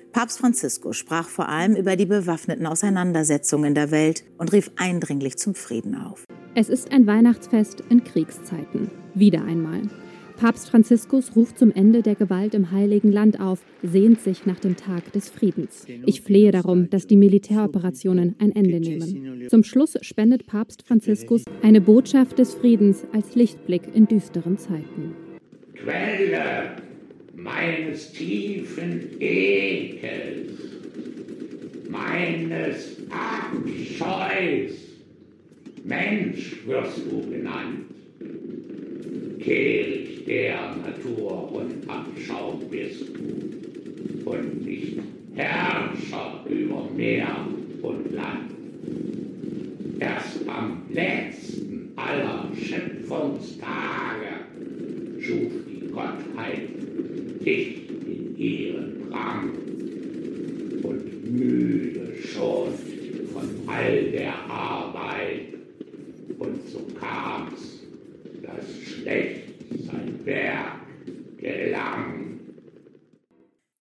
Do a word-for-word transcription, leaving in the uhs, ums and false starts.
Papst Franziskus sprach vor allem über die bewaffneten Auseinandersetzungen in der Welt und rief eindringlich zum Frieden auf. Es ist ein Weihnachtsfest in Kriegszeiten. Wieder einmal. Papst Franziskus ruft zum Ende der Gewalt im Heiligen Land auf, sehnt sich nach dem Tag des Friedens. Ich flehe darum, dass die Militäroperationen ein Ende nehmen. Zum Schluss spendet Papst Franziskus eine Botschaft des Friedens als Lichtblick in düsteren Zeiten. Quelle meines tiefen Ekels, meines Abscheus, Mensch wirst du genannt. Kehrig der Natur und Abschaum bist du, und nicht Herrscher über Meer und Land. Erst am letzten aller Schöpfungstage schuf die Gottheit dich in ihren Rang, und müde schon von all der Arbeit, und so kam's, dass schlecht sein Werk